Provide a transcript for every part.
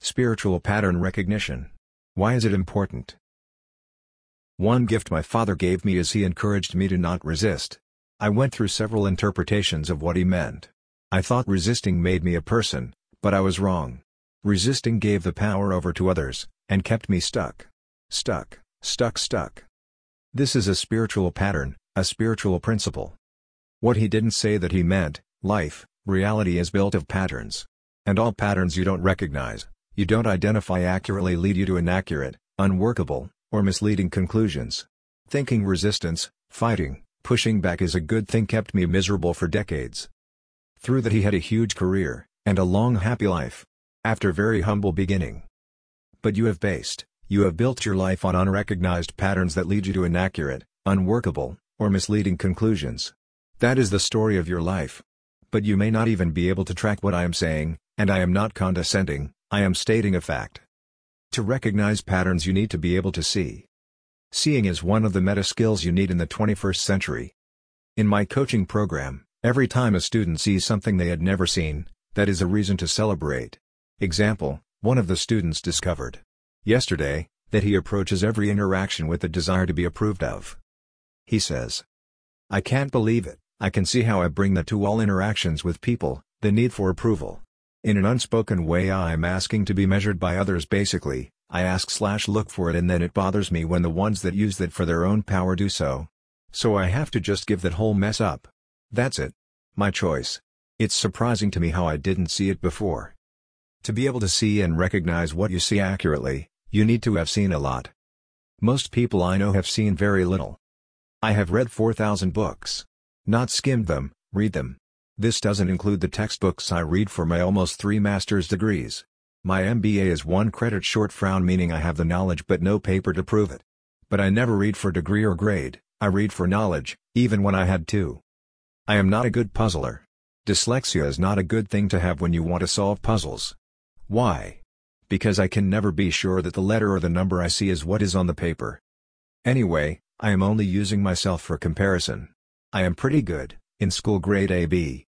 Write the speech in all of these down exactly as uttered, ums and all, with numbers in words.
Spiritual pattern recognition. Why is it important? One gift my father gave me is he encouraged me to not resist. I went through several interpretations of what he meant. I thought resisting made me a person, but I was wrong. Resisting gave the power over to others, and kept me stuck. Stuck, stuck, stuck. This is a spiritual pattern, a spiritual principle. What he didn't say that he meant, life, reality is built of patterns. And all patterns you don't recognize, you don't identify accurately lead you to inaccurate, unworkable, or misleading conclusions. Thinking resistance, fighting, pushing back is a good thing kept me miserable for decades. Through that he had a huge career, and a long happy life. After very humble beginning. But you have based, you have built your life on unrecognized patterns that lead you to inaccurate, unworkable, or misleading conclusions. That is the story of your life. But you may not even be able to track what I am saying, and I am not condescending, I am stating a fact. To recognize patterns you need to be able to see. Seeing is one of the meta skills you need in the twenty-first century. In my coaching program, every time a student sees something they had never seen, that is a reason to celebrate. Example, one of the students discovered yesterday that he approaches every interaction with the desire to be approved of. He says, "I can't believe it, I can see how I bring that to all interactions with people, the need for approval. In an unspoken way I'm asking to be measured by others basically, I ask slash look for it and then it bothers me when the ones that use that for their own power do so. So I have to just give that whole mess up. That's it. My choice. It's surprising to me how I didn't see it before." To be able to see and recognize what you see accurately, you need to have seen a lot. Most people I know have seen very little. I have read four thousand books. Not skimmed them, read them. This doesn't include the textbooks I read for my almost three master's degrees. My M B A is one credit short frown meaning I have the knowledge but no paper to prove it. But I never read for degree or grade, I read for knowledge, even when I had to. I am not a good puzzler. Dyslexia is not a good thing to have when you want to solve puzzles. Why? Because I can never be sure that the letter or the number I see is what is on the paper. Anyway, I am only using myself for comparison. I am pretty good, in school grade A B.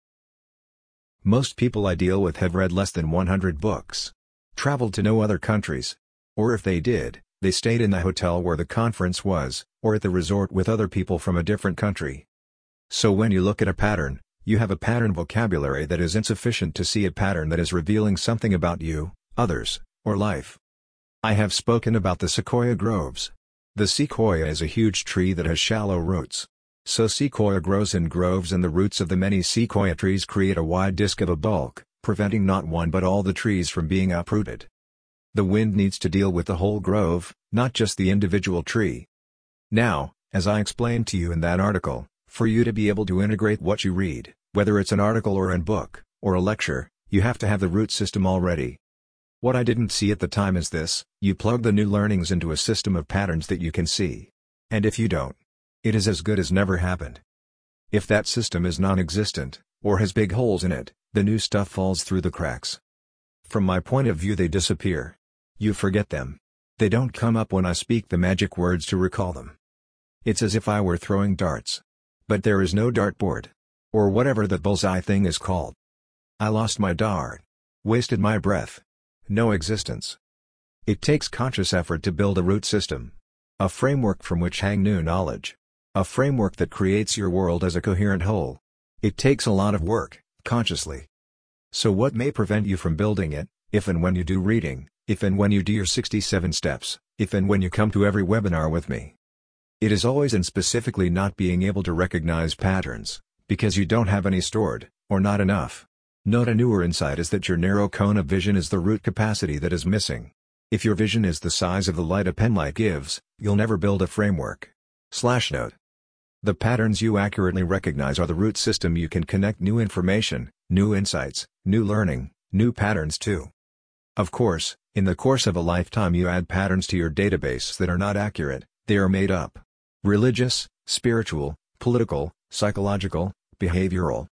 Most people I deal with have read less than one hundred books. Traveled to no other countries. Or if they did, they stayed in the hotel where the conference was, or at the resort with other people from a different country. So when you look at a pattern, you have a pattern vocabulary that is insufficient to see a pattern that is revealing something about you, others, or life. I have spoken about the sequoia groves. The sequoia is a huge tree that has shallow roots. So sequoia grows in groves and the roots of the many sequoia trees create a wide disc of a bulk, preventing not one but all the trees from being uprooted. The wind needs to deal with the whole grove, not just the individual tree. Now, as I explained to you in that article, for you to be able to integrate what you read, whether it's an article or a book, or a lecture, you have to have the root system already. What I didn't see at the time is this: you plug the new learnings into a system of patterns that you can see. And if you don't, it is as good as never happened. If that system is non-existent, or has big holes in it, the new stuff falls through the cracks. From my point of view they disappear. You forget them. They don't come up when I speak the magic words to recall them. It's as if I were throwing darts. But there is no dartboard. Or whatever that bullseye thing is called. I lost my dart. Wasted my breath. No existence. It takes conscious effort to build a root system. A framework from which hang new knowledge. A framework that creates your world as a coherent whole. It takes a lot of work, consciously. So what may prevent you from building it, if and when you do reading, if and when you do your sixty-seven steps, if and when you come to every webinar with me? It is always and specifically not being able to recognize patterns, because you don't have any stored, or not enough. Note a newer insight is that your narrow cone of vision is the root capacity that is missing. If your vision is the size of the light a penlight gives, you'll never build a framework. Slash note. The patterns you accurately recognize are the root system you can connect new information, new insights, new learning, new patterns to. Of course, in the course of a lifetime you add patterns to your database that are not accurate, they are made up. Religious, spiritual, political, psychological, behavioral.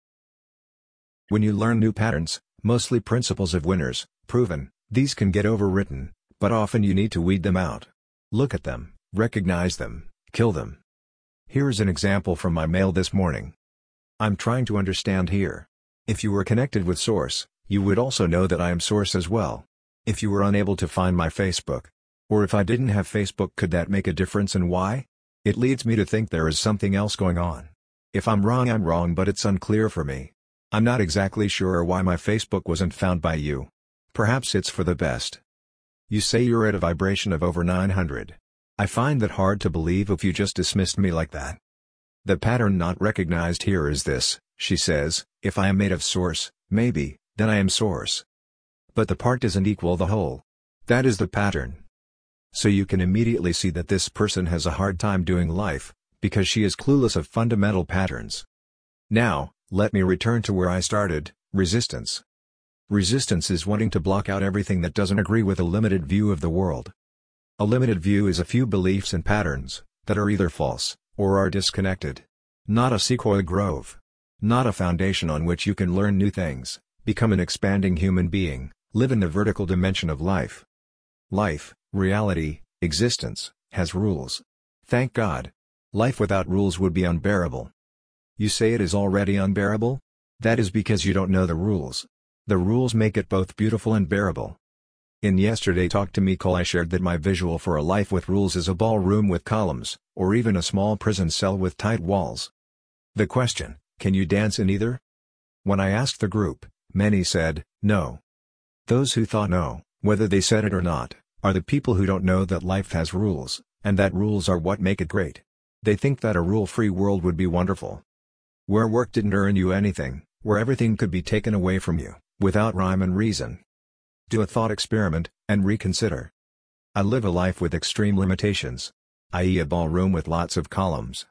When you learn new patterns, mostly principles of winners, proven, these can get overwritten, but often you need to weed them out. Look at them, recognize them, kill them. Here's an example from my mail this morning. I'm trying to understand here. If you were connected with Source, you would also know that I am Source as well. If you were unable to find my Facebook, or if I didn't have Facebook, could that make a difference, and why? It leads me to think there is something else going on. If I'm wrong, I'm wrong, but it's unclear for me. I'm not exactly sure why my Facebook wasn't found by you. Perhaps it's for the best. You say you're at a vibration of over nine hundred. I find that hard to believe if you just dismissed me like that. The pattern not recognized here is this, she says: if I am made of source, maybe, then I am source. But the part doesn't equal the whole. That is the pattern. So you can immediately see that this person has a hard time doing life, because she is clueless of fundamental patterns. Now, let me return to where I started: resistance. Resistance is wanting to block out everything that doesn't agree with a limited view of the world. A limited view is a few beliefs and patterns that are either false or are disconnected. Not a sequoia grove. Not a foundation on which you can learn new things, become an expanding human being, live in the vertical dimension of life. Life, reality, existence, has rules. Thank God. Life without rules would be unbearable. You say it is already unbearable? That is because you don't know the rules. The rules make it both beautiful and bearable. In Yesterday Talk to Me call, I shared that my visual for a life with rules is a ballroom with columns, or even a small prison cell with tight walls. The question, can you dance in either? When I asked the group, many said, no. Those who thought no, whether they said it or not, are the people who don't know that life has rules, and that rules are what make it great. They think that a rule-free world would be wonderful. Where work didn't earn you anything, where everything could be taken away from you, without rhyme and reason. Do a thought experiment, and reconsider. I live a life with extreme limitations, that is a ballroom with lots of columns.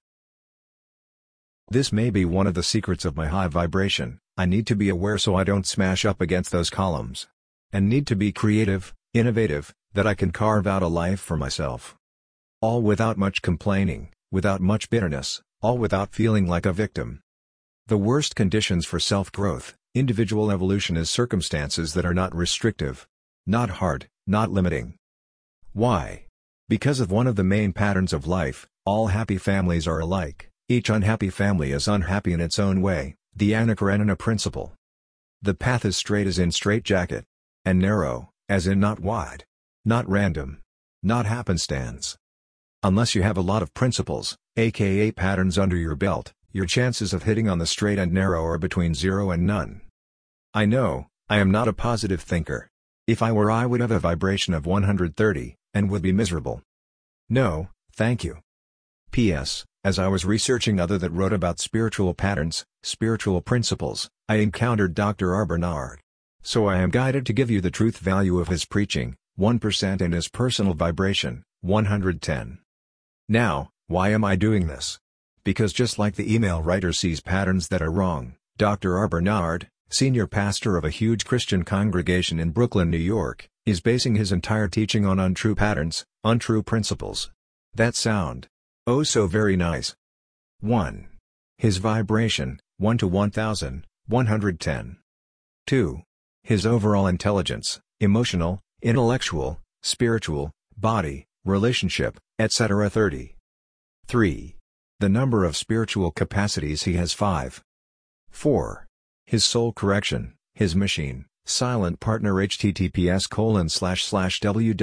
This may be one of the secrets of my high vibration. I need to be aware so I don't smash up against those columns. And need to be creative, innovative, that I can carve out a life for myself. All without much complaining, without much bitterness, all without feeling like a victim. The worst conditions for self-growth, individual evolution, is circumstances that are not restrictive. Not hard, not limiting. Why? Because of one of the main patterns of life: all happy families are alike, each unhappy family is unhappy in its own way, the Anna Karenina principle. The path is straight as in straitjacket, and narrow, as in not wide. Not random. Not happenstance. Unless you have a lot of principles, aka patterns, under your belt, your chances of hitting on the straight and narrow are between zero and none. I know, I am not a positive thinker. If I were, I would have a vibration of one hundred thirty, and would be miserable. No, thank you. P S As I was researching other that wrote about spiritual patterns, spiritual principles, I encountered Doctor R. Bernard. So I am guided to give you the truth value of his preaching, one percent, and his personal vibration, one hundred ten. Now, why am I doing this? Because just like the email writer sees patterns that are wrong, Doctor R. Bernard, senior pastor of a huge Christian congregation in Brooklyn, New York, is basing his entire teaching on untrue patterns, untrue principles. That sound oh so very nice. one. His vibration, one to one thousand, one hundred ten. two. His overall intelligence, emotional, intellectual, spiritual, body, relationship, et cetera thirty. three. The number of spiritual capacities he has, five. four. His soul correction, his machine, silent partner, https colon slash slash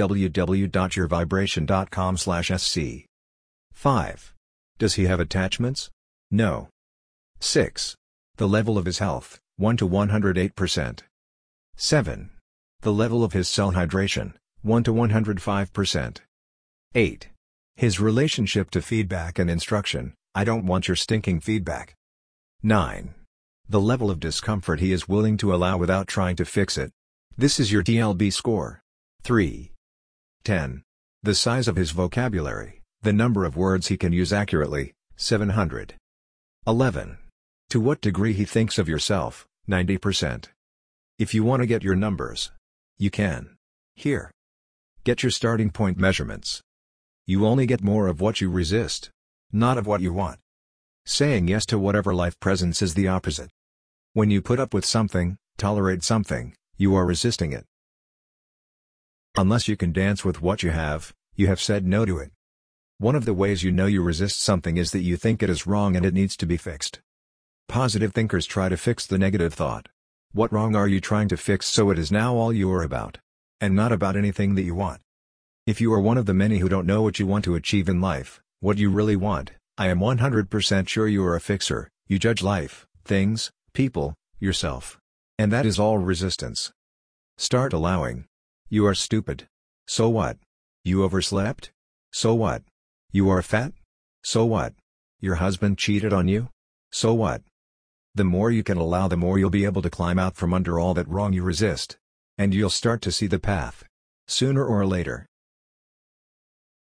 www.yourvibration.com slash sc. five. Does he have attachments? No. six. The level of his health, one to one hundred eight percent. seven. The level of his cell hydration, one to one hundred five percent. eight. His relationship to feedback and instruction, I don't want your stinking feedback. nine. The level of discomfort he is willing to allow without trying to fix it. This is your T L B score. three. ten. The size of his vocabulary, the number of words he can use accurately, seven hundred. eleven. To what degree he thinks of yourself, ninety percent. If you want to get your numbers, you can. Here. Get your starting point measurements. You only get more of what you resist, not of what you want. Saying yes to whatever life presents is the opposite. When you put up with something, tolerate something, you are resisting it. Unless you can dance with what you have, you have said no to it. One of the ways you know you resist something is that you think it is wrong and it needs to be fixed. Positive thinkers try to fix the negative thought. What wrong are you trying to fix so it is now all you are about? and not about anything that you want. If you are one of the many who don't know what you want to achieve in life, what you really want, I am one hundred percent sure you are a fixer. You judge life, things, people, yourself. And that is all resistance. Start allowing. You are stupid. So what? You overslept? So what? You are fat? So what? Your husband cheated on you? So what? The more you can allow, the more you'll be able to climb out from under all that wrong you resist. And you'll start to see the path. Sooner or later.